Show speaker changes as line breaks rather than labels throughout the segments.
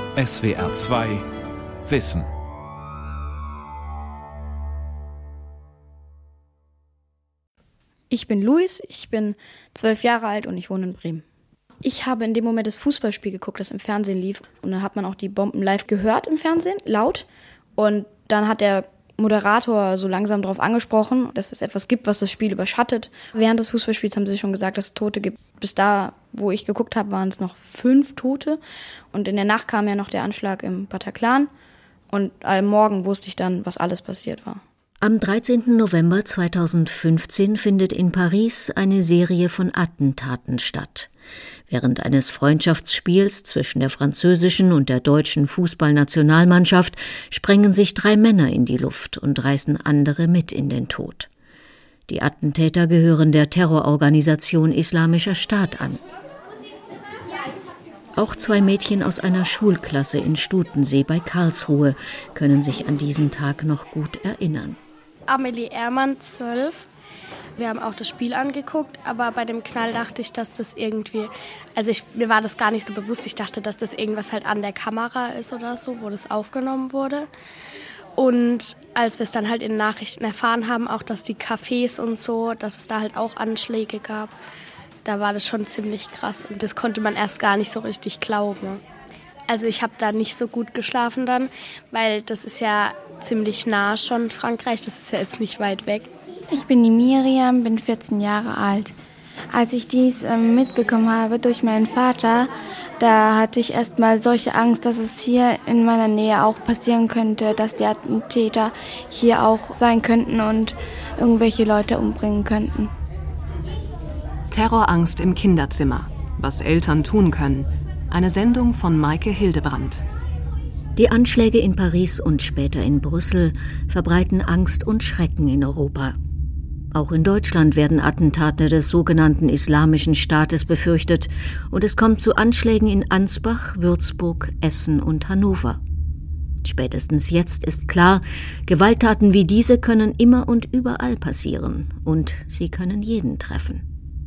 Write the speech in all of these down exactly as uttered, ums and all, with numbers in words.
S W R zwei Wissen.
Ich bin Luis, ich bin zwölf Jahre alt und ich wohne in Bremen. Ich habe in dem Moment das Fußballspiel geguckt, das im Fernsehen lief. Und dann hat man auch die Bomben live gehört im Fernsehen, laut. Und dann hat der Moderator so langsam darauf angesprochen, dass es etwas gibt, was das Spiel überschattet. Während des Fußballspiels haben sie schon gesagt, dass es Tote gibt. Bis da, wo ich geguckt habe, waren es noch fünf Tote. Und in der Nacht kam ja noch der Anschlag im Bataclan. Und am Morgen wusste ich dann, was alles passiert war.
Am dreizehnten November zweitausendfünfzehn findet in Paris eine Serie von Attentaten statt. Während eines Freundschaftsspiels zwischen der französischen und der deutschen Fußballnationalmannschaft sprengen sich drei Männer in die Luft und reißen andere mit in den Tod. Die Attentäter gehören der Terrororganisation Islamischer Staat an. Auch zwei Mädchen aus einer Schulklasse in Stutensee bei Karlsruhe können sich an diesen Tag noch gut erinnern.
Amelie Ehrmann, zwölf. Wir haben auch das Spiel angeguckt, aber bei dem Knall dachte ich, dass das irgendwie, also ich, mir war das gar nicht so bewusst, ich dachte, dass das irgendwas halt an der Kamera ist oder so, wo das aufgenommen wurde. Und als wir es dann halt in den Nachrichten erfahren haben, auch dass die Cafés und so, dass es da halt auch Anschläge gab, da war das schon ziemlich krass und das konnte man erst gar nicht so richtig glauben. Also ich habe da nicht so gut geschlafen dann, weil das ist ja ziemlich nah schon, Frankreich, das ist ja jetzt nicht weit weg.
Ich bin die Miriam, bin vierzehn Jahre alt. Als ich dies ähm, mitbekommen habe durch meinen Vater, da hatte ich erstmal solche Angst, dass es hier in meiner Nähe auch passieren könnte, dass die Attentäter hier auch sein könnten und irgendwelche Leute umbringen könnten.
Terrorangst im Kinderzimmer. Was Eltern tun können. Eine Sendung von Maike Hildebrandt.
Die Anschläge in Paris und später in Brüssel verbreiten Angst und Schrecken in Europa. Auch in Deutschland werden Attentate des sogenannten Islamischen Staates befürchtet und es kommt zu Anschlägen in Ansbach, Würzburg, Essen und Hannover. Spätestens jetzt ist klar, Gewalttaten wie diese können immer und überall passieren und sie können jeden treffen.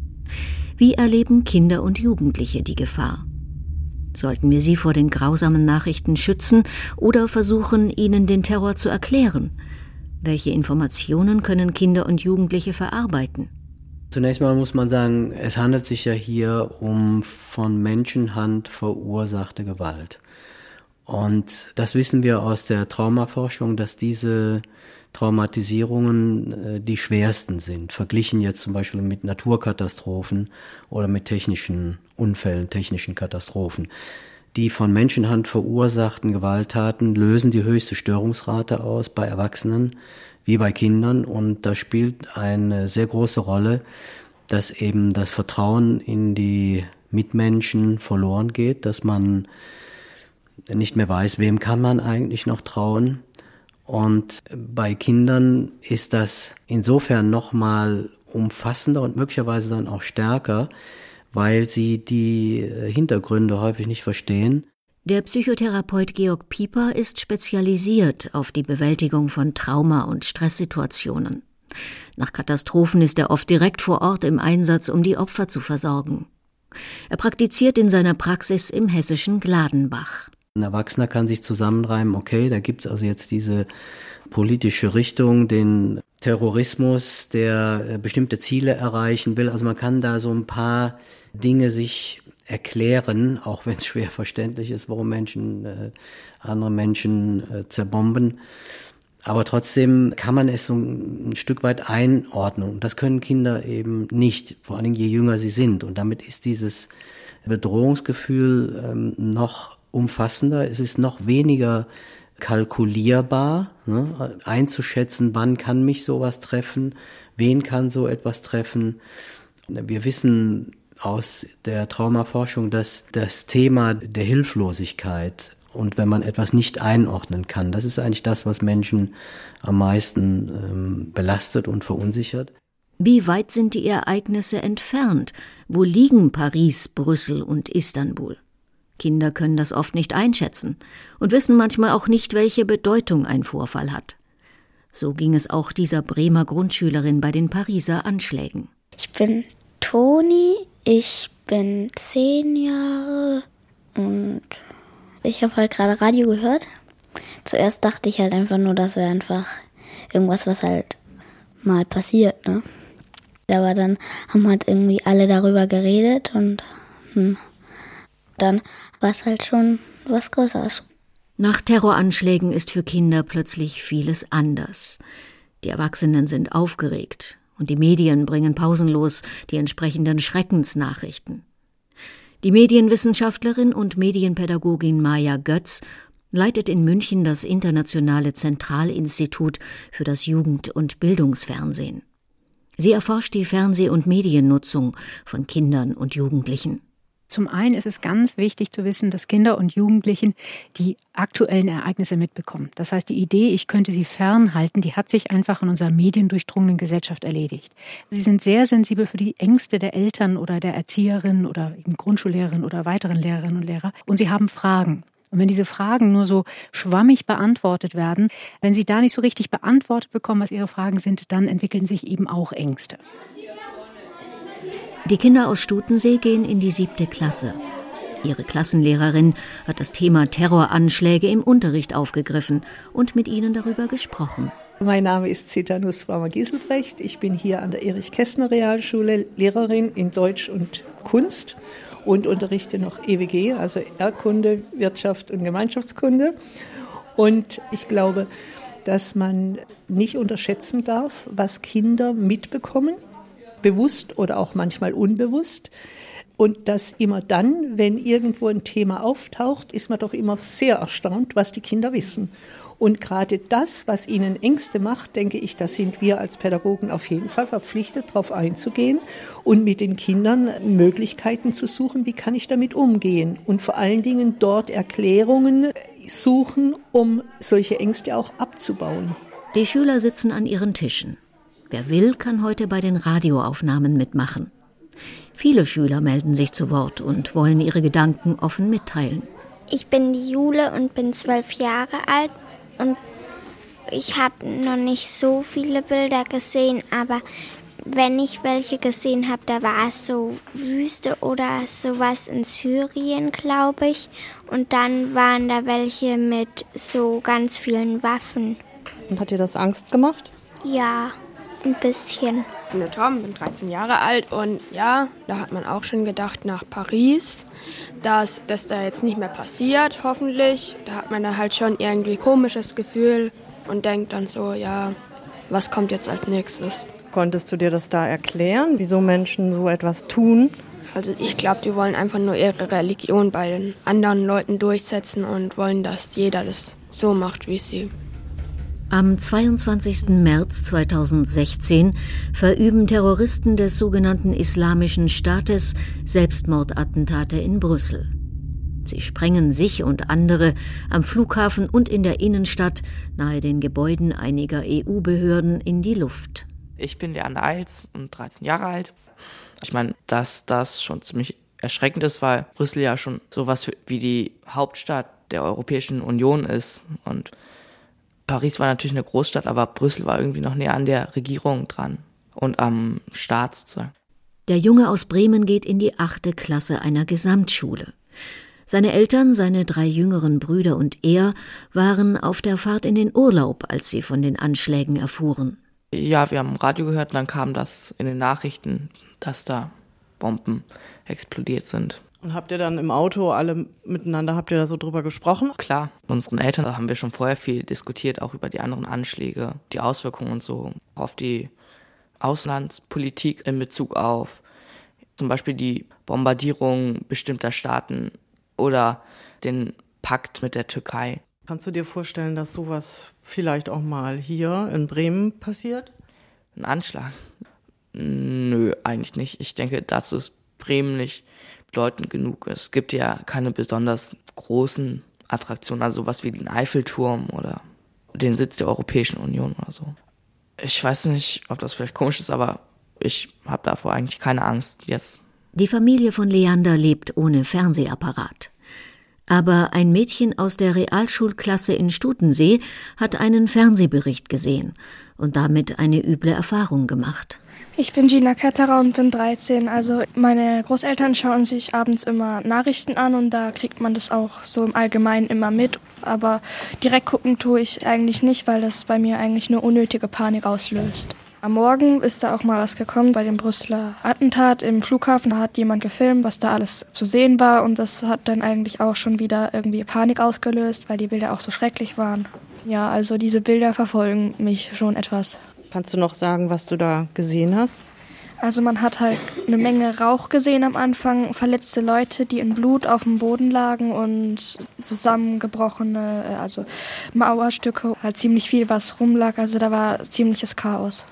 Wie erleben Kinder und Jugendliche die Gefahr? Sollten wir sie vor den grausamen Nachrichten schützen oder versuchen, ihnen den Terror zu erklären? Welche Informationen können Kinder und Jugendliche verarbeiten?
Zunächst mal muss man sagen, es handelt sich ja hier um von Menschenhand verursachte Gewalt. Und das wissen wir aus der Traumaforschung, dass diese Traumatisierungen äh, die schwersten sind, verglichen jetzt zum Beispiel mit Naturkatastrophen oder mit technischen Unfällen, technischen Katastrophen. Die von Menschenhand verursachten Gewalttaten lösen die höchste Störungsrate aus bei Erwachsenen wie bei Kindern und da spielt eine sehr große Rolle, dass eben das Vertrauen in die Mitmenschen verloren geht, dass man nicht mehr weiß, wem kann man eigentlich noch trauen. Und bei Kindern ist das insofern nochmal umfassender und möglicherweise dann auch stärker, weil sie die Hintergründe häufig nicht verstehen.
Der Psychotherapeut Georg Pieper ist spezialisiert auf die Bewältigung von Trauma- und Stresssituationen. Nach Katastrophen ist er oft direkt vor Ort im Einsatz, um die Opfer zu versorgen. Er praktiziert in seiner Praxis im hessischen Gladenbach.
Ein Erwachsener kann sich zusammenreimen, okay, da gibt's also jetzt diese politische Richtung, den Terrorismus, der bestimmte Ziele erreichen will. Also man kann da so ein paar Dinge sich erklären, auch wenn es schwer verständlich ist, warum Menschen äh, andere Menschen äh, zerbomben. Aber trotzdem kann man es so ein, ein Stück weit einordnen. Das können Kinder eben nicht, vor allen Dingen je jünger sie sind. Und damit ist dieses Bedrohungsgefühl ähm, noch umfassender. Es ist noch weniger kalkulierbar, ne, einzuschätzen, wann kann mich sowas treffen, wen kann so etwas treffen. Wir wissen aus der Traumaforschung, dass das Thema der Hilflosigkeit und wenn man etwas nicht einordnen kann, das ist eigentlich das, was Menschen am meisten ähm, belastet und verunsichert.
Wie weit sind die Ereignisse entfernt? Wo liegen Paris, Brüssel und Istanbul? Kinder können das oft nicht einschätzen und wissen manchmal auch nicht, welche Bedeutung ein Vorfall hat. So ging es auch dieser Bremer Grundschülerin bei den Pariser Anschlägen.
Ich bin Toni, ich bin zehn Jahre und Ich habe halt gerade Radio gehört. Zuerst dachte ich halt einfach nur, das wäre einfach irgendwas, was halt mal passiert, ne? Aber dann haben halt irgendwie alle darüber geredet und hm, dann war es halt schon was Größeres.
Nach Terroranschlägen ist für Kinder plötzlich vieles anders. Die Erwachsenen sind aufgeregt und die Medien bringen pausenlos die entsprechenden Schreckensnachrichten. Die Medienwissenschaftlerin und Medienpädagogin Maja Götz leitet in München das Internationale Zentralinstitut für das Jugend- und Bildungsfernsehen. Sie erforscht die Fernseh- und Mediennutzung von Kindern und Jugendlichen.
Zum einen ist es ganz wichtig zu wissen, dass Kinder und Jugendlichen die aktuellen Ereignisse mitbekommen. Das heißt, die Idee, ich könnte sie fernhalten, die hat sich einfach in unserer mediendurchdrungenen Gesellschaft erledigt. Sie sind sehr sensibel für die Ängste der Eltern oder der Erzieherinnen oder Grundschullehrerinnen oder weiteren Lehrerinnen und Lehrer. Und sie haben Fragen. Und wenn diese Fragen nur so schwammig beantwortet werden, wenn sie da nicht so richtig beantwortet bekommen, was ihre Fragen sind, dann entwickeln sich eben auch Ängste.
Die Kinder aus Stutensee gehen in die siebte Klasse. Ihre Klassenlehrerin hat das Thema Terroranschläge im Unterricht aufgegriffen und mit ihnen darüber gesprochen.
Mein Name ist Zita Nussbaumer-Giselbrecht. Ich bin hier an der Erich-Kästner-Realschule Lehrerin in Deutsch und Kunst und unterrichte noch E W G, also Erdkunde, Wirtschaft und Gemeinschaftskunde. Und ich glaube, dass man nicht unterschätzen darf, was Kinder mitbekommen, bewusst oder auch manchmal unbewusst. Und dass immer dann, wenn irgendwo ein Thema auftaucht, ist man doch immer sehr erstaunt, was die Kinder wissen. Und gerade das, was ihnen Ängste macht, denke ich, da sind wir als Pädagogen auf jeden Fall verpflichtet, darauf einzugehen und mit den Kindern Möglichkeiten zu suchen, wie kann ich damit umgehen. Und vor allen Dingen dort Erklärungen suchen, um solche Ängste auch abzubauen.
Die Schüler sitzen an ihren Tischen. Wer will, kann heute bei den Radioaufnahmen mitmachen. Viele Schüler melden sich zu Wort und wollen ihre Gedanken offen mitteilen.
Ich bin die Jule und bin zwölf Jahre alt und ich habe noch nicht so viele Bilder gesehen, aber wenn ich welche gesehen habe, da war es so Wüste oder sowas in Syrien, glaube ich. Und dann waren da welche mit so ganz vielen Waffen.
Und hat dir das Angst gemacht?
Ja. Ein bisschen.
Ich bin der Tom, bin dreizehn Jahre alt und ja, da hat man auch schon gedacht nach Paris, dass das da jetzt nicht mehr passiert, hoffentlich. Da hat man da halt schon irgendwie ein komisches Gefühl und denkt dann so, ja, was kommt jetzt als nächstes?
Konntest du dir das da erklären, wieso Menschen so etwas tun?
Also ich glaube, die wollen einfach nur ihre Religion bei den anderen Leuten durchsetzen und wollen, dass jeder das so macht, wie sie.
Am zweiundzwanzigsten März zweitausendsechzehn verüben Terroristen des sogenannten Islamischen Staates Selbstmordattentate in Brüssel. Sie sprengen sich und andere am Flughafen und in der Innenstadt nahe den Gebäuden einiger E U-Behörden in die Luft.
Ich bin Leander Eils und dreizehn Jahre alt. Ich meine, dass das schon ziemlich erschreckend ist, weil Brüssel ja schon sowas wie die Hauptstadt der Europäischen Union ist und Paris war natürlich eine Großstadt, aber Brüssel war irgendwie noch näher an der Regierung dran und am Staat sozusagen.
Der Junge aus Bremen geht in die achte Klasse einer Gesamtschule. Seine Eltern, seine drei jüngeren Brüder und er waren auf der Fahrt in den Urlaub, als sie von den Anschlägen erfuhren.
Ja, wir haben Radio gehört und dann kam das in den Nachrichten, dass da Bomben explodiert sind.
Und habt ihr dann im Auto alle miteinander, habt ihr da so drüber gesprochen?
Klar, mit unseren Eltern haben wir schon vorher viel diskutiert, auch über die anderen Anschläge, die Auswirkungen und so, auf die Auslandspolitik in Bezug auf zum Beispiel die Bombardierung bestimmter Staaten oder den Pakt mit der Türkei.
Kannst du dir vorstellen, dass sowas vielleicht auch mal hier in Bremen passiert?
Ein Anschlag? Nö, eigentlich nicht. Ich denke, dazu ist Bremen nicht bedeutend genug. Es gibt ja keine besonders großen Attraktionen, also sowas wie den Eiffelturm oder den Sitz der Europäischen Union oder so. Ich weiß nicht, ob das vielleicht komisch ist, aber ich habe davor eigentlich keine Angst jetzt.
Die Familie von Leander lebt ohne Fernsehapparat. Aber ein Mädchen aus der Realschulklasse in Stutensee hat einen Fernsehbericht gesehen und damit eine üble Erfahrung gemacht.
Ich bin Gina Ketterer und bin dreizehn. Also meine Großeltern schauen sich abends immer Nachrichten an und da kriegt man das auch so im Allgemeinen immer mit. Aber direkt gucken tue ich eigentlich nicht, weil das bei mir eigentlich nur unnötige Panik auslöst. Am Morgen ist da auch mal was gekommen bei dem Brüsseler Attentat im Flughafen. Da hat jemand gefilmt, was da alles zu sehen war und das hat dann eigentlich auch schon wieder irgendwie Panik ausgelöst, weil die Bilder auch so schrecklich waren. Ja, also diese Bilder verfolgen mich schon etwas.
Kannst du noch sagen, was du da gesehen hast?
Also man hat halt eine Menge Rauch gesehen am Anfang, verletzte Leute, die in Blut auf dem Boden lagen und zusammengebrochene, also Mauerstücke, halt ziemlich viel, was rumlag. Also da war ziemliches Chaos.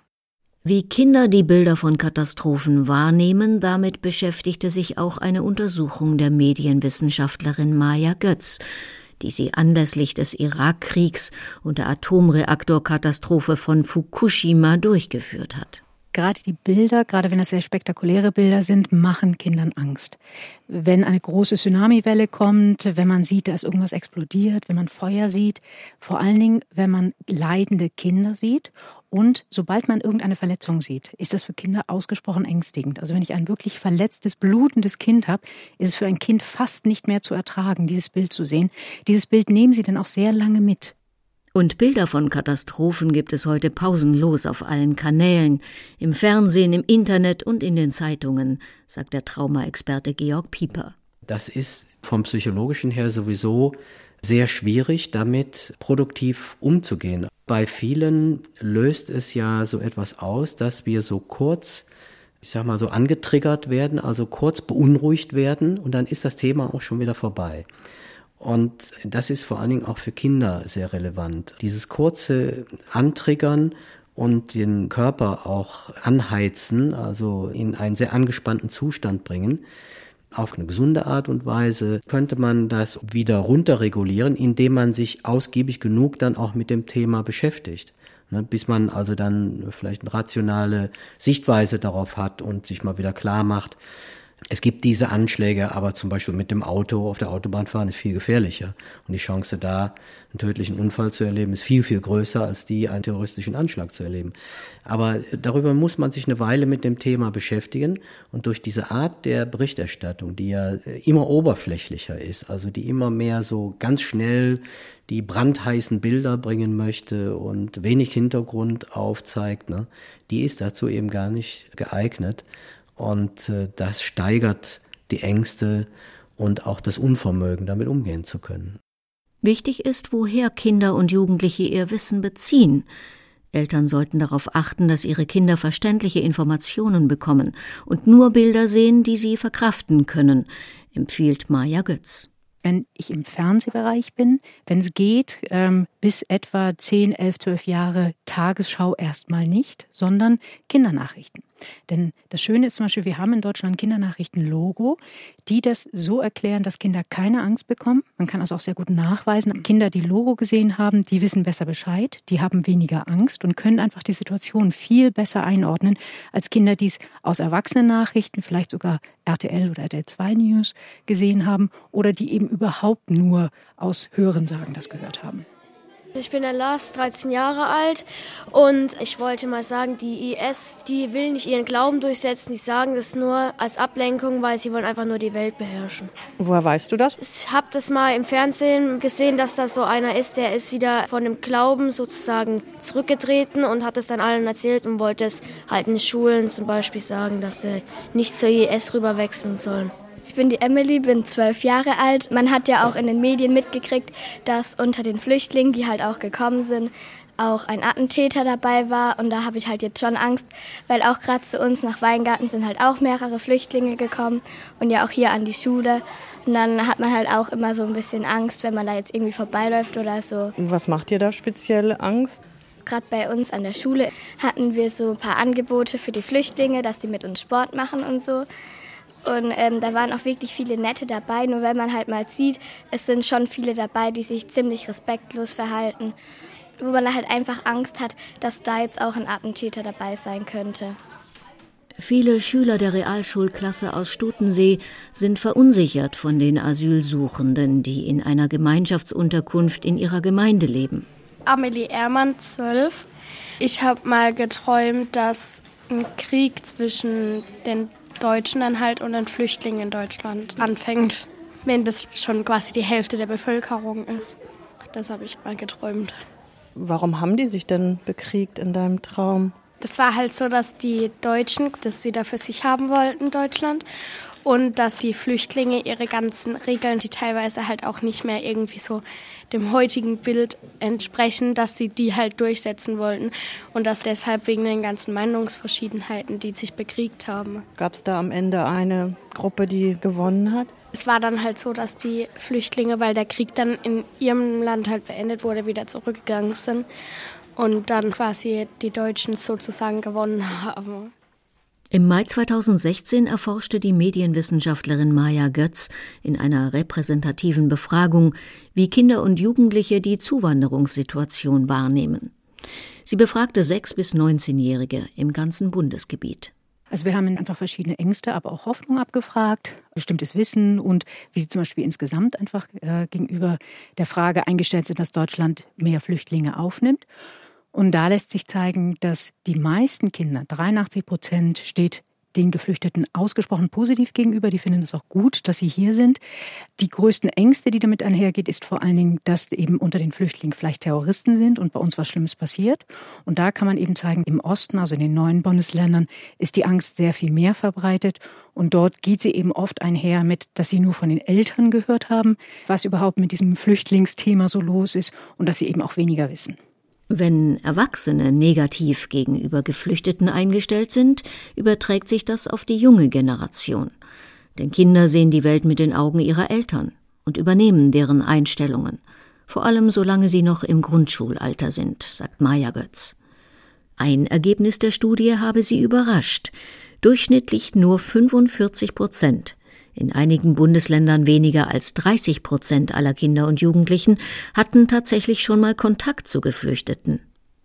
Wie Kinder die Bilder von Katastrophen wahrnehmen, damit beschäftigte sich auch eine Untersuchung der Medienwissenschaftlerin Maja Götz, die sie anlässlich des Irakkriegs und der Atomreaktorkatastrophe von Fukushima durchgeführt hat.
Gerade die Bilder, gerade wenn das sehr spektakuläre Bilder sind, machen Kindern Angst. Wenn eine große Tsunamiwelle kommt, wenn man sieht, da ist irgendwas explodiert, wenn man Feuer sieht, vor allen Dingen, wenn man leidende Kinder sieht und sobald man irgendeine Verletzung sieht, ist das für Kinder ausgesprochen ängstigend. Also wenn ich ein wirklich verletztes, blutendes Kind habe, ist es für ein Kind fast nicht mehr zu ertragen, dieses Bild zu sehen. Dieses Bild nehmen sie dann auch sehr lange mit.
Und Bilder von Katastrophen gibt es heute pausenlos auf allen Kanälen, im Fernsehen, im Internet und in den Zeitungen, sagt der Traumaexperte Georg Pieper.
Das ist vom Psychologischen her sowieso sehr schwierig, damit produktiv umzugehen. Bei vielen löst es ja so etwas aus, dass wir so kurz, ich sag mal so angetriggert werden, also kurz beunruhigt werden und dann ist das Thema auch schon wieder vorbei. Und das ist vor allen Dingen auch für Kinder sehr relevant. Dieses kurze Antriggern und den Körper auch anheizen, also in einen sehr angespannten Zustand bringen, auf eine gesunde Art und Weise könnte man das wieder runterregulieren, indem man sich ausgiebig genug dann auch mit dem Thema beschäftigt. Ne, bis man also dann vielleicht eine rationale Sichtweise darauf hat und sich mal wieder klar macht, es gibt diese Anschläge, aber zum Beispiel mit dem Auto auf der Autobahn fahren ist viel gefährlicher. Und die Chance da, einen tödlichen Unfall zu erleben, ist viel, viel größer, als die, einen terroristischen Anschlag zu erleben. Aber darüber muss man sich eine Weile mit dem Thema beschäftigen. Und durch diese Art der Berichterstattung, die ja immer oberflächlicher ist, also die immer mehr so ganz schnell die brandheißen Bilder bringen möchte und wenig Hintergrund aufzeigt, ne, die ist dazu eben gar nicht geeignet. Und äh, das steigert die Ängste und auch das Unvermögen, damit umgehen zu können.
Wichtig ist, woher Kinder und Jugendliche ihr Wissen beziehen. Eltern sollten darauf achten, dass ihre Kinder verständliche Informationen bekommen und nur Bilder sehen, die sie verkraften können, empfiehlt Maja Götz.
Wenn ich im Fernsehbereich bin, wenn es geht, ähm, bis etwa zehn, elf, zwölf Jahre Tagesschau erstmal nicht, sondern Kindernachrichten. Denn das Schöne ist zum Beispiel, wir haben in Deutschland ein Kindernachrichten-Logo, die das so erklären, dass Kinder keine Angst bekommen. Man kann also auch sehr gut nachweisen, Kinder, die Logo gesehen haben, die wissen besser Bescheid, die haben weniger Angst und können einfach die Situation viel besser einordnen, als Kinder, die es aus Erwachsenen-Nachrichten, vielleicht sogar R T L oder R T L zwei News gesehen haben oder die eben überhaupt nur aus Hörensagen das gehört haben.
Ich bin der Lars, dreizehn Jahre alt und ich wollte mal sagen, die I S, die will nicht ihren Glauben durchsetzen, die sagen das nur als Ablenkung, weil sie wollen einfach nur die Welt beherrschen.
Woher weißt du das?
Ich habe das mal im Fernsehen gesehen, dass das so einer ist, der ist wieder von dem Glauben sozusagen zurückgetreten und hat es dann allen erzählt und wollte es halt in Schulen zum Beispiel sagen, dass sie nicht zur I S rüberwechseln sollen.
Ich bin die Emily, bin zwölf Jahre alt. Man hat ja auch in den Medien mitgekriegt, dass unter den Flüchtlingen, die halt auch gekommen sind, auch ein Attentäter dabei war. Und da habe ich halt jetzt schon Angst, weil auch gerade zu uns nach Weingarten sind halt auch mehrere Flüchtlinge gekommen und ja auch hier an die Schule. Und dann hat man halt auch immer so ein bisschen Angst, wenn man da jetzt irgendwie vorbeiläuft oder so.
Was macht dir da speziell Angst?
Gerade bei uns an der Schule hatten wir so ein paar Angebote für die Flüchtlinge, dass die mit uns Sport machen und so. Und ähm, da waren auch wirklich viele Nette dabei, nur wenn man halt mal sieht, es sind schon viele dabei, die sich ziemlich respektlos verhalten, wo man halt einfach Angst hat, dass da jetzt auch ein Attentäter dabei sein könnte.
Viele Schüler der Realschulklasse aus Stutensee sind verunsichert von den Asylsuchenden, die in einer Gemeinschaftsunterkunft in ihrer Gemeinde leben.
Amelie Ehrmann, zwölf. Ich habe mal geträumt, dass ein Krieg zwischen den Deutschen dann halt und den Flüchtlingen in Deutschland anfängt, wenn das schon quasi die Hälfte der Bevölkerung ist. Das habe ich mal geträumt.
Warum haben die sich denn bekriegt in deinem Traum?
Das war halt so, dass die Deutschen das wieder für sich haben wollten, Deutschland. Und dass die Flüchtlinge ihre ganzen Regeln, die teilweise halt auch nicht mehr irgendwie so dem heutigen Bild entsprechen, dass sie die halt durchsetzen wollten. Und dass deshalb wegen den ganzen Meinungsverschiedenheiten, die sich bekriegt haben.
Gab es da am Ende eine Gruppe, die gewonnen hat?
Es war dann halt so, dass die Flüchtlinge, weil der Krieg dann in ihrem Land halt beendet wurde, wieder zurückgegangen sind. Und dann quasi die Deutschen sozusagen gewonnen haben.
Im Mai zweitausendsechzehn erforschte die Medienwissenschaftlerin Maja Götz in einer repräsentativen Befragung, wie Kinder und Jugendliche die Zuwanderungssituation wahrnehmen. Sie befragte sechs- bis neunzehnjährige im ganzen Bundesgebiet.
Also wir haben einfach verschiedene Ängste, aber auch Hoffnung abgefragt, bestimmtes Wissen und wie sie zum Beispiel insgesamt einfach äh, gegenüber der Frage eingestellt sind, dass Deutschland mehr Flüchtlinge aufnimmt. Und da lässt sich zeigen, dass die meisten Kinder, dreiundachtzig Prozent, steht den Geflüchteten ausgesprochen positiv gegenüber. Die finden es auch gut, dass sie hier sind. Die größten Ängste, die damit einhergeht, ist vor allen Dingen, dass eben unter den Flüchtlingen vielleicht Terroristen sind und bei uns was Schlimmes passiert. Und da kann man eben zeigen, im Osten, also in den neuen Bundesländern, ist die Angst sehr viel mehr verbreitet. Und dort geht sie eben oft einher mit, dass sie nur von den Eltern gehört haben, was überhaupt mit diesem Flüchtlingsthema so los ist und dass sie eben auch weniger wissen.
Wenn Erwachsene negativ gegenüber Geflüchteten eingestellt sind, überträgt sich das auf die junge Generation. Denn Kinder sehen die Welt mit den Augen ihrer Eltern und übernehmen deren Einstellungen. Vor allem solange sie noch im Grundschulalter sind, sagt Maja Götz. Ein Ergebnis der Studie habe sie überrascht. Durchschnittlich nur fünfundvierzig Prozent. In einigen Bundesländern weniger als dreißig Prozent aller Kinder und Jugendlichen hatten tatsächlich schon mal Kontakt zu Geflüchteten.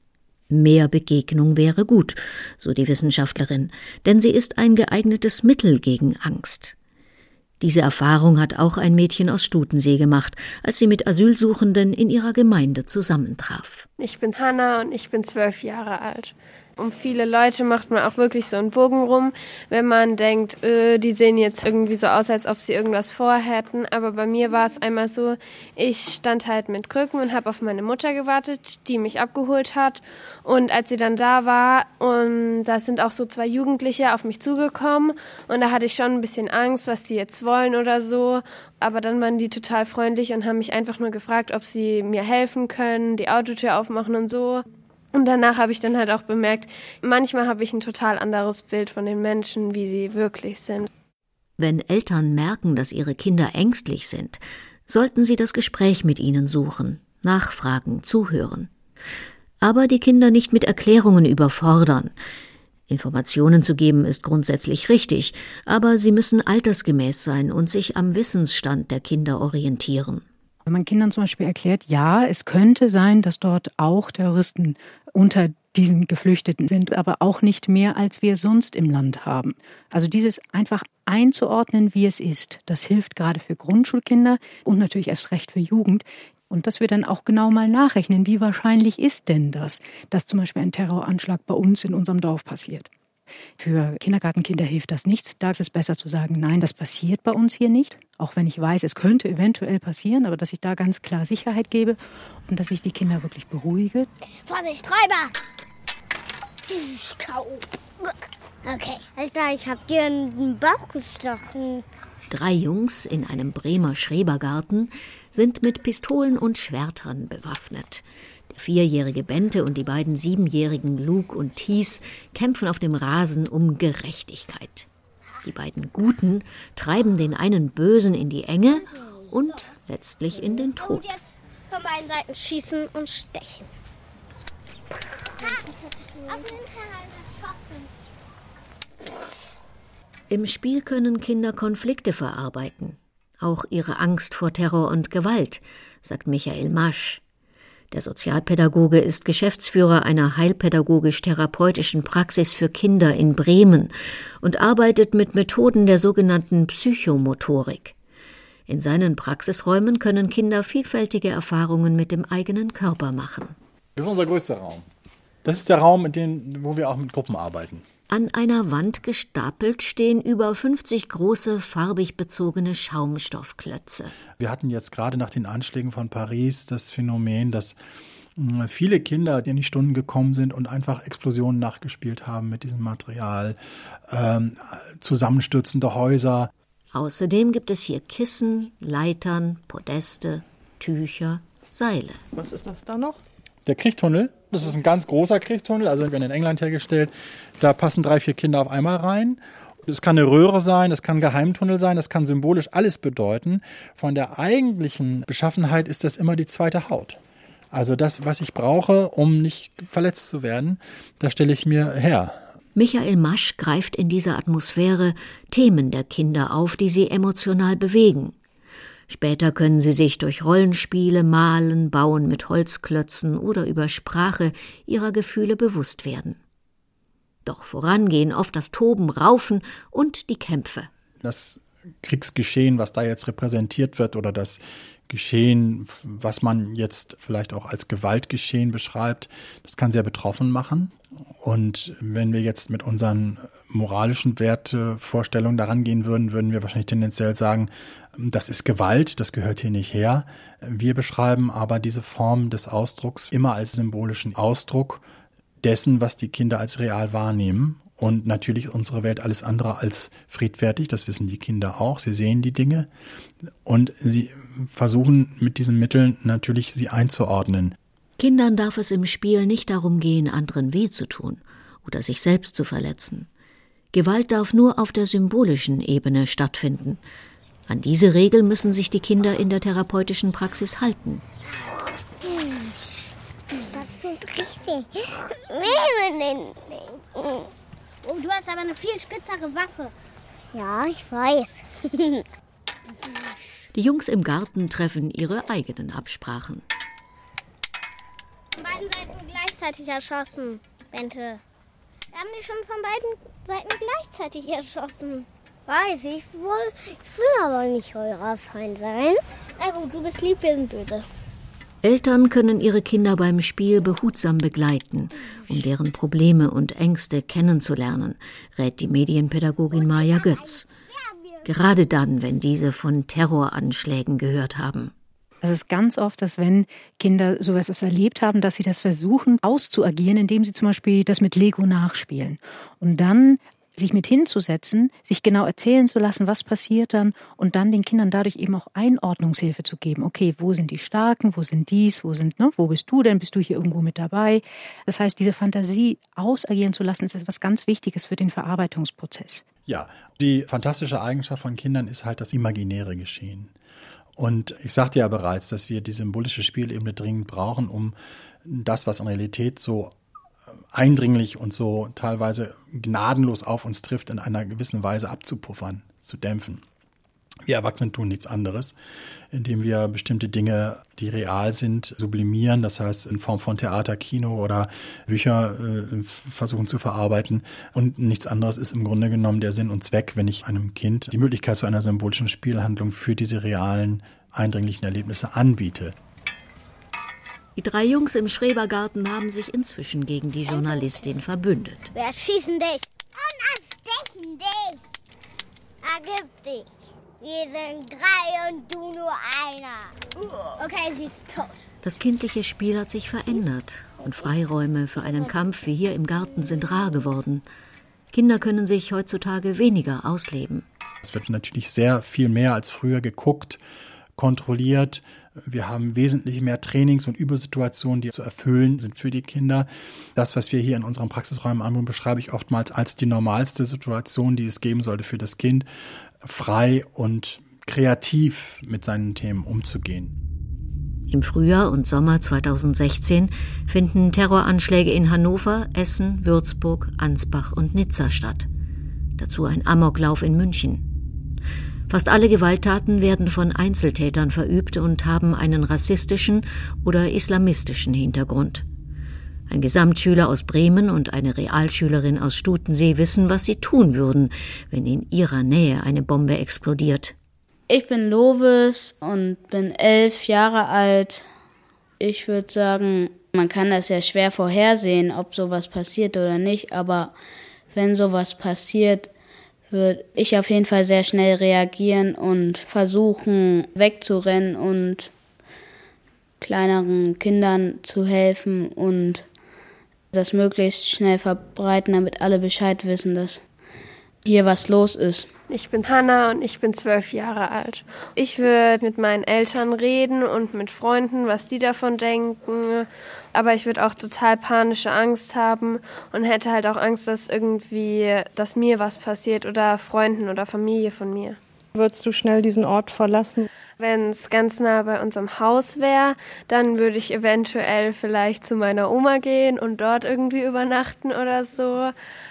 Mehr Begegnung wäre gut, so die Wissenschaftlerin, denn sie ist ein geeignetes Mittel gegen Angst. Diese Erfahrung hat auch ein Mädchen aus Stutensee gemacht, als sie mit Asylsuchenden in ihrer Gemeinde zusammentraf.
Ich bin Hanna und ich bin zwölf Jahre alt. Um viele Leute macht man auch wirklich so einen Bogen rum, wenn man denkt, äh, die sehen jetzt irgendwie so aus, als ob sie irgendwas vorhätten. Aber bei mir war es einmal so, ich stand halt mit Krücken und habe auf meine Mutter gewartet, die mich abgeholt hat. Und als sie dann da war, und da sind auch so zwei Jugendliche auf mich zugekommen. Und da hatte ich schon ein bisschen Angst, was die jetzt wollen oder so. Aber dann waren die total freundlich und haben mich einfach nur gefragt, ob sie mir helfen können, die Autotür aufmachen und so. Und danach habe ich dann halt auch bemerkt, manchmal habe ich ein total anderes Bild von den Menschen, wie sie wirklich sind.
Wenn Eltern merken, dass ihre Kinder ängstlich sind, sollten sie das Gespräch mit ihnen suchen, nachfragen, zuhören. Aber die Kinder nicht mit Erklärungen überfordern. Informationen zu geben ist grundsätzlich richtig, aber sie müssen altersgemäß sein und sich am Wissensstand der Kinder orientieren.
Wenn man Kindern zum Beispiel erklärt, ja, es könnte sein, dass dort auch Terroristen unter diesen Geflüchteten sind, aber auch nicht mehr, als wir sonst im Land haben. Also dieses einfach einzuordnen, wie es ist, das hilft gerade für Grundschulkinder und natürlich erst recht für Jugend. Und dass wir dann auch genau mal nachrechnen, wie wahrscheinlich ist denn das, dass zum Beispiel ein Terroranschlag bei uns in unserem Dorf passiert. Für Kindergartenkinder hilft das nichts. Da ist es besser zu sagen, nein, das passiert bei uns hier nicht. Auch wenn ich weiß, es könnte eventuell passieren, aber dass ich da ganz klar Sicherheit gebe und dass ich die Kinder wirklich beruhige.
Vorsicht, Räuber! K O Okay, Alter, ich hab dir in den Bauch gestochen.
Drei Jungs in einem Bremer Schrebergarten sind mit Pistolen und Schwertern bewaffnet. Der vierjährige Bente und die beiden siebenjährigen Luke und Thies kämpfen auf dem Rasen um Gerechtigkeit. Die beiden Guten treiben den einen Bösen in die Enge und letztlich in den Tod.
Und jetzt von beiden Seiten schießen und stechen. Aus dem Hinterhalt erschossen.
Im Spiel können Kinder Konflikte verarbeiten. Auch ihre Angst vor Terror und Gewalt, sagt Michael Masch. Der Sozialpädagoge ist Geschäftsführer einer heilpädagogisch-therapeutischen Praxis für Kinder in Bremen und arbeitet mit Methoden der sogenannten Psychomotorik. In seinen Praxisräumen können Kinder vielfältige Erfahrungen mit dem eigenen Körper machen.
Das ist unser größter Raum. Das ist der Raum, in dem, wo wir auch mit Gruppen arbeiten.
An einer Wand gestapelt stehen über fünfzig große, farbig bezogene Schaumstoffklötze.
Wir hatten jetzt gerade nach den Anschlägen von Paris das Phänomen, dass viele Kinder, die in die Stunden gekommen sind und einfach Explosionen nachgespielt haben mit diesem Material, ähm, zusammenstürzende Häuser.
Außerdem gibt es hier Kissen, Leitern, Podeste, Tücher, Seile.
Was ist das da noch?
Der Kriechtunnel, das ist ein ganz großer Kriechtunnel, also in England hergestellt. Da passen drei, vier Kinder auf einmal rein. Es kann eine Röhre sein, es kann ein Geheimtunnel sein, das kann symbolisch alles bedeuten. Von der eigentlichen Beschaffenheit ist das immer die zweite Haut. Also das, was ich brauche, um nicht verletzt zu werden, das stelle ich mir her.
Michael Masch greift in dieser Atmosphäre Themen der Kinder auf, die sie emotional bewegen. Später können sie sich durch Rollenspiele, Malen, Bauen mit Holzklötzen oder über Sprache ihrer Gefühle bewusst werden. Doch voran gehen oft das Toben, Raufen und die Kämpfe.
Das Kriegsgeschehen, was da jetzt repräsentiert wird, oder das Geschehen, was man jetzt vielleicht auch als Gewaltgeschehen beschreibt, das kann sehr betroffen machen. Und wenn wir jetzt mit unseren moralischen Wertevorstellungen daran gehen würden, würden wir wahrscheinlich tendenziell sagen, das ist Gewalt, das gehört hier nicht her. Wir beschreiben aber diese Form des Ausdrucks immer als symbolischen Ausdruck dessen, was die Kinder als real wahrnehmen. Und natürlich ist unsere Welt alles andere als friedfertig, das wissen die Kinder auch. Sie sehen die Dinge und sie versuchen mit diesen Mitteln natürlich sie einzuordnen.
Kindern darf es im Spiel nicht darum gehen, anderen weh zu tun oder sich selbst zu verletzen. Gewalt darf nur auf der symbolischen Ebene stattfinden. An diese Regel müssen sich die Kinder in der therapeutischen Praxis halten.
Das tut richtig. Oh, du hast aber eine viel spitzere Waffe. Ja, ich weiß.
Die Jungs im Garten treffen ihre eigenen Absprachen.
Von beiden Seiten gleichzeitig erschossen, Bente. Wir haben die schon von beiden Seiten gleichzeitig erschossen. Weiß ich wohl. Ich will aber nicht eurer Feind sein. Na gut, du bist lieb, wir sind böse.
Eltern können ihre Kinder beim Spiel behutsam begleiten, um deren Probleme und Ängste kennenzulernen, rät die Medienpädagogin Maja Götz. Gerade dann, wenn diese von Terroranschlägen gehört haben.
Es ist ganz oft, dass wenn Kinder sowas erlebt haben, dass sie das versuchen auszuagieren, indem sie zum Beispiel das mit Lego nachspielen. Und dann sich mit hinzusetzen, sich genau erzählen zu lassen, was passiert dann und dann den Kindern dadurch eben auch Einordnungshilfe zu geben. Okay, wo sind die Starken, wo sind dies, wo sind, ne, wo bist du denn, bist du hier irgendwo mit dabei? Das heißt, diese Fantasie ausagieren zu lassen, ist etwas ganz Wichtiges für den Verarbeitungsprozess.
Ja, die fantastische Eigenschaft von Kindern ist halt das imaginäre Geschehen. Und ich sagte ja bereits, dass wir die symbolische Spielebene dringend brauchen, um das, was in Realität so eindringlich und so teilweise gnadenlos auf uns trifft, in einer gewissen Weise abzupuffern, zu dämpfen. Wir Erwachsenen tun nichts anderes, indem wir bestimmte Dinge, die real sind, sublimieren, das heißt in Form von Theater, Kino oder Bücher äh, versuchen zu verarbeiten. Und nichts anderes ist im Grunde genommen der Sinn und Zweck, wenn ich einem Kind die Möglichkeit zu einer symbolischen Spielhandlung für diese realen, eindringlichen Erlebnisse anbiete.
Die drei Jungs im Schrebergarten haben sich inzwischen gegen die Journalistin verbündet.
Wir erschießen dich. Und erstechen dich. Ergib dich. Wir sind drei und du nur einer. Okay, sie ist tot.
Das kindliche Spiel hat sich verändert und Freiräume für einen Kampf wie hier im Garten sind rar geworden. Kinder können sich heutzutage weniger ausleben.
Es wird natürlich sehr viel mehr als früher geguckt, kontrolliert. Wir haben wesentlich mehr Trainings- und Übesituationen, die zu erfüllen sind für die Kinder. Das, was wir hier in unseren Praxisräumen anbieten, beschreibe ich oftmals als die normalste Situation, die es geben sollte für das Kind, frei und kreativ mit seinen Themen umzugehen.
Im Frühjahr und Sommer zweitausendsechzehn finden Terroranschläge in Hannover, Essen, Würzburg, Ansbach und Nizza statt. Dazu ein Amoklauf in München. Fast alle Gewalttaten werden von Einzeltätern verübt und haben einen rassistischen oder islamistischen Hintergrund. Ein Gesamtschüler aus Bremen und eine Realschülerin aus Stutensee wissen, was sie tun würden, wenn in ihrer Nähe eine Bombe explodiert.
Ich bin Lovis und bin elf Jahre alt. Ich würde sagen, man kann das ja schwer vorhersehen, ob sowas passiert oder nicht, aber wenn sowas passiert, würde ich auf jeden Fall sehr schnell reagieren und versuchen, wegzurennen und kleineren Kindern zu helfen und das möglichst schnell verbreiten, damit alle Bescheid wissen, dass hier was los ist.
Ich bin Hanna und ich bin zwölf Jahre alt. Ich würde mit meinen Eltern reden und mit Freunden, was die davon denken. Aber ich würde auch total panische Angst haben und hätte halt auch Angst, dass irgendwie, dass mir was passiert oder Freunden oder Familie von mir.
Würdest du schnell diesen Ort verlassen?
Wenn es ganz nah bei unserem Haus wäre, dann würde ich eventuell vielleicht zu meiner Oma gehen und dort irgendwie übernachten oder so.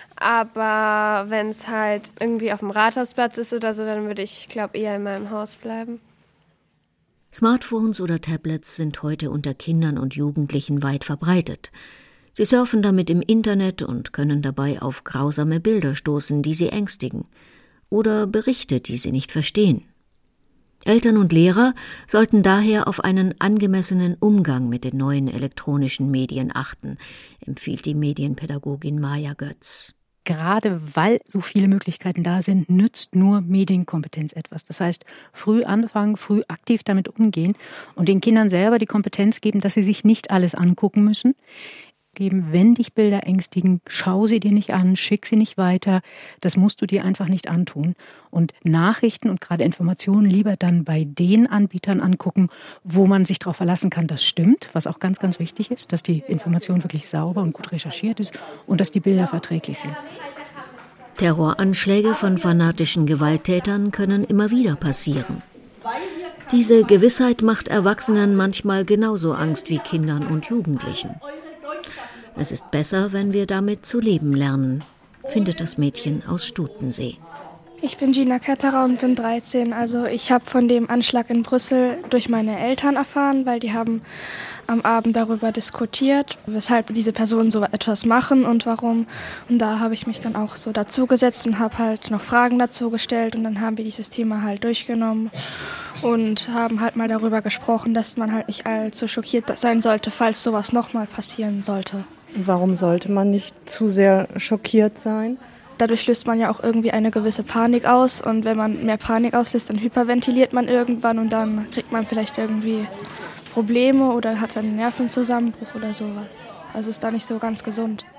Aber wenn es halt irgendwie auf dem Rathausplatz ist oder so, dann würde ich, glaube ich, eher in meinem Haus bleiben.
Smartphones oder Tablets sind heute unter Kindern und Jugendlichen weit verbreitet. Sie surfen damit im Internet und können dabei auf grausame Bilder stoßen, die sie ängstigen, oder Berichte, die sie nicht verstehen. Eltern und Lehrer sollten daher auf einen angemessenen Umgang mit den neuen elektronischen Medien achten, empfiehlt die Medienpädagogin Maja Götz.
Gerade weil so viele Möglichkeiten da sind, nützt nur Medienkompetenz etwas. Das heißt, früh anfangen, früh aktiv damit umgehen und den Kindern selber die Kompetenz geben, dass sie sich nicht alles angucken müssen. Geben, wenn dich Bilder ängstigen, schau sie dir nicht an, schick sie nicht weiter. Das musst du dir einfach nicht antun. Und Nachrichten und gerade Informationen lieber dann bei den Anbietern angucken, wo man sich darauf verlassen kann, das stimmt, was auch ganz, ganz wichtig ist, dass die Information wirklich sauber und gut recherchiert ist und dass die Bilder verträglich sind.
Terroranschläge von fanatischen Gewalttätern können immer wieder passieren. Diese Gewissheit macht Erwachsenen manchmal genauso Angst wie Kindern und Jugendlichen. Es ist besser, wenn wir damit zu leben lernen, findet das Mädchen aus Stutensee.
Ich bin Gina Ketterer und bin dreizehn. Also ich habe von dem Anschlag in Brüssel durch meine Eltern erfahren, weil die haben am Abend darüber diskutiert, weshalb diese Personen so etwas machen und warum. Und da habe ich mich dann auch so dazugesetzt und habe halt noch Fragen dazu gestellt. Und dann haben wir dieses Thema halt durchgenommen und haben halt mal darüber gesprochen, dass man halt nicht allzu schockiert sein sollte, falls sowas nochmal passieren sollte.
Warum sollte man nicht zu sehr schockiert sein?
Dadurch löst man ja auch irgendwie eine gewisse Panik aus und wenn man mehr Panik auslöst, dann hyperventiliert man irgendwann und dann kriegt man vielleicht irgendwie Probleme oder hat einen Nervenzusammenbruch oder sowas. Also ist da nicht so ganz gesund.